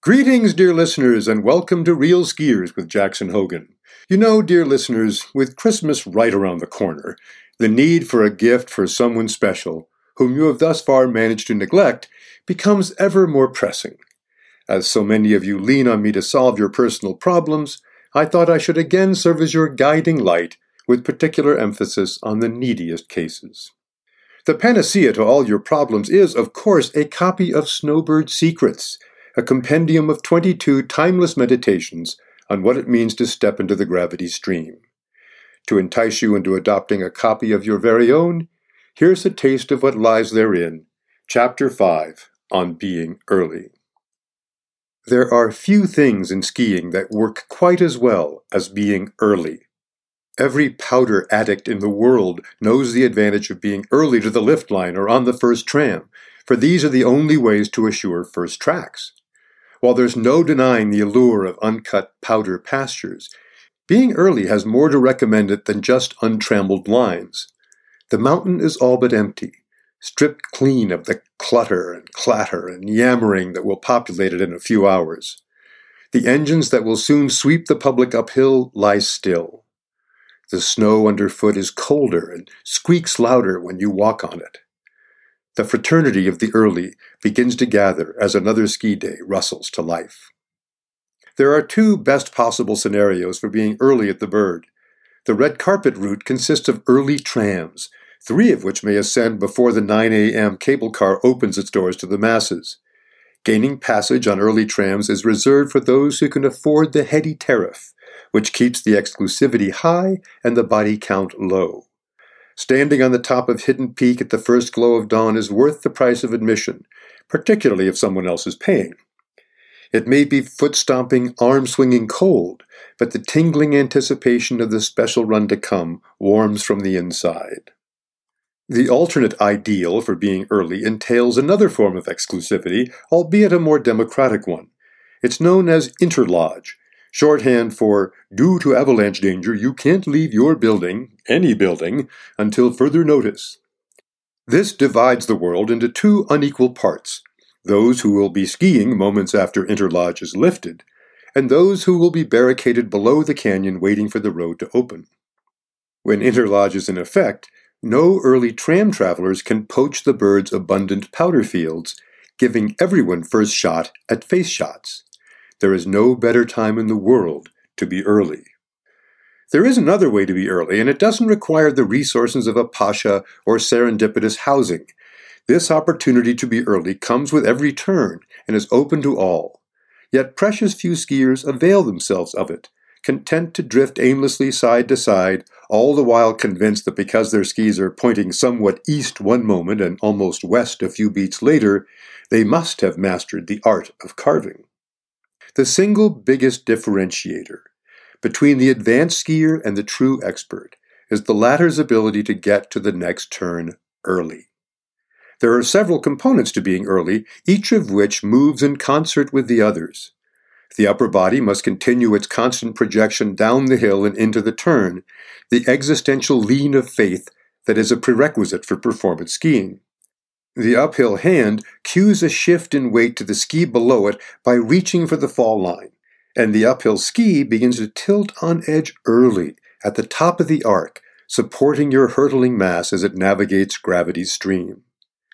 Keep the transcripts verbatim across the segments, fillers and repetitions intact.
Greetings, dear listeners, and welcome to Real Skiers with Jackson Hogan. You know, dear listeners, with Christmas right around the corner, the need for a gift for someone special, whom you have thus far managed to neglect, becomes ever more pressing. As so many of you lean on me to solve your personal problems, I thought I should again serve as your guiding light, with particular emphasis on the neediest cases. The panacea to all your problems is, of course, a copy of Snowbird Secrets, a compendium of twenty-two timeless meditations on what it means to step into the gravity stream. To entice you into adopting a copy of your very own, here's a taste of what lies therein, Chapter five, on Being Early. There are few things in skiing that work quite as well as being early. Every powder addict in the world knows the advantage of being early to the lift line or on the first tram, for these are the only ways to assure first tracks. While there's no denying the allure of uncut powder pastures, being early has more to recommend it than just untrammeled lines. The mountain is all but empty, stripped clean of the clutter and clatter and yammering that will populate it in a few hours. The engines that will soon sweep the public uphill lie still. The snow underfoot is colder and squeaks louder when you walk on it. The fraternity of the early begins to gather as another ski day rustles to life. There are two best possible scenarios for being early at the Bird. The red carpet route consists of early trams, three of which may ascend before the nine a.m. cable car opens its doors to the masses. Gaining passage on early trams is reserved for those who can afford the heady tariff, which keeps the exclusivity high and the body count low. Standing on the top of Hidden Peak at the first glow of dawn is worth the price of admission, particularly if someone else is paying. It may be foot-stomping, arm-swinging cold, but the tingling anticipation of the special run to come warms from the inside. The alternate ideal for being early entails another form of exclusivity, albeit a more democratic one. It's known as interlodge, shorthand for, due to avalanche danger, you can't leave your building, any building, until further notice. This divides the world into two unequal parts, those who will be skiing moments after interlodge is lifted, and those who will be barricaded below the canyon waiting for the road to open. When interlodge is in effect, no early tram travelers can poach the Bird's abundant powder fields, giving everyone first shot at face shots. There is no better time in the world to be early. There is another way to be early, and it doesn't require the resources of a pasha or serendipitous housing. This opportunity to be early comes with every turn and is open to all. Yet precious few skiers avail themselves of it, content to drift aimlessly side to side, all the while convinced that because their skis are pointing somewhat east one moment and almost west a few beats later, they must have mastered the art of carving. The single biggest differentiator between the advanced skier and the true expert is the latter's ability to get to the next turn early. There are several components to being early, each of which moves in concert with the others. The upper body must continue its constant projection down the hill and into the turn, the existential lean of faith that is a prerequisite for performance skiing. The uphill hand cues a shift in weight to the ski below it by reaching for the fall line, and the uphill ski begins to tilt on edge early, at the top of the arc, supporting your hurtling mass as it navigates gravity's stream.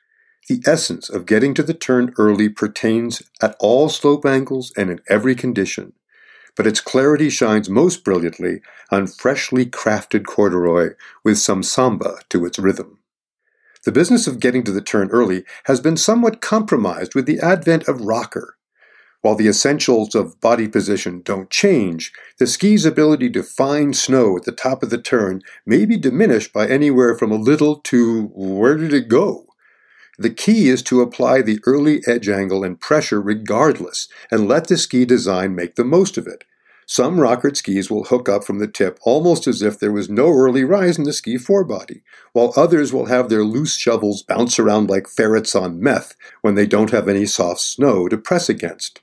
The essence of getting to the turn early pertains at all slope angles and in every condition, but its clarity shines most brilliantly on freshly crafted corduroy with some samba to its rhythm. The business of getting to the turn early has been somewhat compromised with the advent of rocker. While the essentials of body position don't change, the ski's ability to find snow at the top of the turn may be diminished by anywhere from a little to where did it go? The key is to apply the early edge angle and pressure regardless, and let the ski design make the most of it. Some rockered skis will hook up from the tip almost as if there was no early rise in the ski forebody, while others will have their loose shovels bounce around like ferrets on meth when they don't have any soft snow to press against.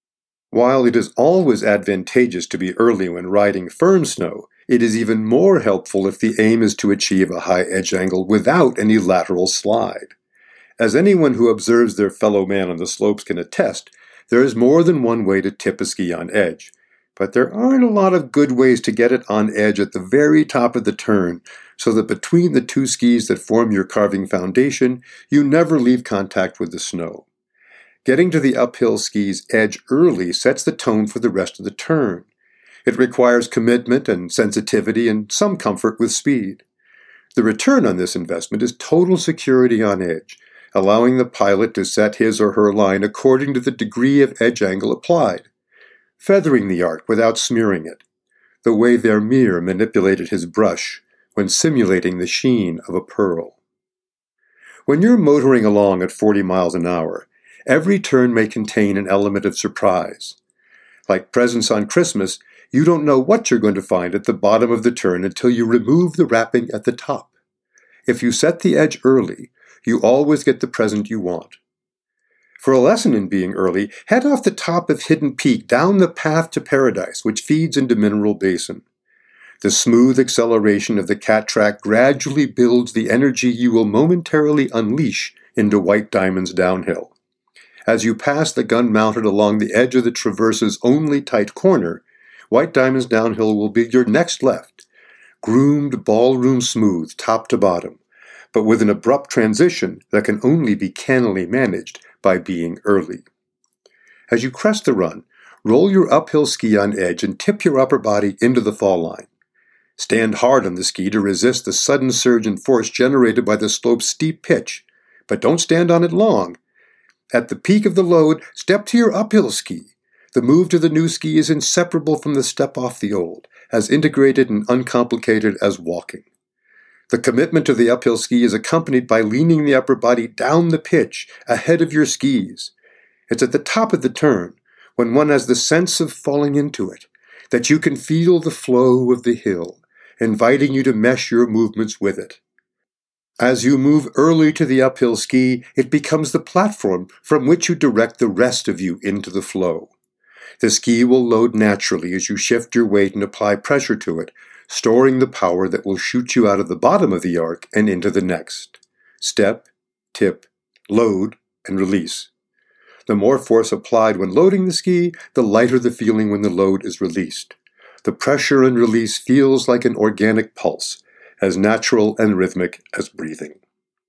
While it is always advantageous to be early when riding firm snow, it is even more helpful if the aim is to achieve a high edge angle without any lateral slide. As anyone who observes their fellow man on the slopes can attest, There is more than one way to tip a ski on edge, but there aren't a lot of good ways to get it on edge at the very top of the turn, so that between the two skis that form your carving foundation, you never leave contact with the snow. Getting to the uphill ski's edge early sets the tone for the rest of the turn. It requires commitment and sensitivity and some comfort with speed. The return on this investment is total security on edge, allowing the pilot to set his or her line according to the degree of edge angle applied, feathering the arc without smearing it, the way Vermeer manipulated his brush when simulating the sheen of a pearl. When you're motoring along at forty miles an hour, every turn may contain an element of surprise. Like presents on Christmas, you don't know what you're going to find at the bottom of the turn until you remove the wrapping at the top. If you set the edge early, you always get the present you want. For a lesson in being early, head off the top of Hidden Peak down the path to paradise, which feeds into Mineral Basin. The smooth acceleration of the cat track gradually builds the energy you will momentarily unleash into White Diamond's downhill. As you pass the gun mounted along the edge of the traverse's only tight corner, White Diamond's downhill will be your next left, groomed ballroom smooth top to bottom, but with an abrupt transition that can only be cannily managed by being early. As you crest the run, roll your uphill ski on edge and tip your upper body into the fall line. Stand hard on the ski to resist the sudden surge in force generated by the slope's steep pitch, but don't stand on it long. At the peak of the load, step to your uphill ski. The move to the new ski is inseparable from the step off the old, as integrated and uncomplicated as walking. The commitment to the uphill ski is accompanied by leaning the upper body down the pitch ahead of your skis. It's at the top of the turn, when one has the sense of falling into it, that you can feel the flow of the hill, inviting you to mesh your movements with it. As you move early to the uphill ski, it becomes the platform from which you direct the rest of you into the flow. The ski will load naturally as you shift your weight and apply pressure to it, storing the power that will shoot you out of the bottom of the arc and into the next. Step, tip, load, and release. The more force applied when loading the ski, the lighter the feeling when the load is released. The pressure and release feels like an organic pulse, as natural and rhythmic as breathing.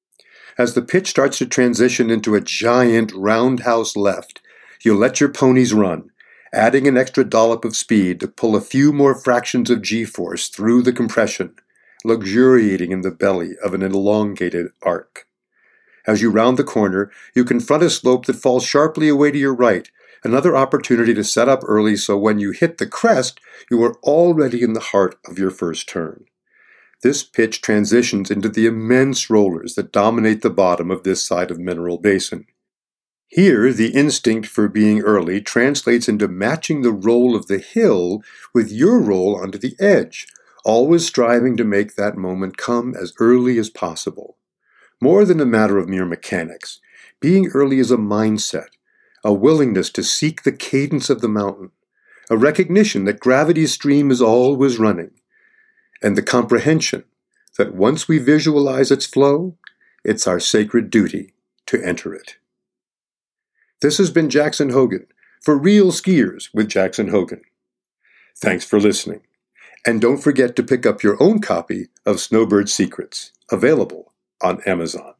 As the pitch starts to transition into a giant roundhouse left, you let your ponies run, adding an extra dollop of speed to pull a few more fractions of G-force through the compression, luxuriating in the belly of an elongated arc. As you round the corner, you confront a slope that falls sharply away to your right, another opportunity to set up early so when you hit the crest, you are already in the heart of your first turn. This pitch transitions into the immense rollers that dominate the bottom of this side of Mineral Basin. Here, the instinct for being early translates into matching the roll of the hill with your roll onto the edge, always striving to make that moment come as early as possible. More than a matter of mere mechanics, being early is a mindset, a willingness to seek the cadence of the mountain, a recognition that gravity's stream is always running, and the comprehension that once we visualize its flow, it's our sacred duty to enter it. This has been Jackson Hogan for Real Skiers with Jackson Hogan. Thanks for listening. And don't forget to pick up your own copy of Snowbird Secrets, available on Amazon.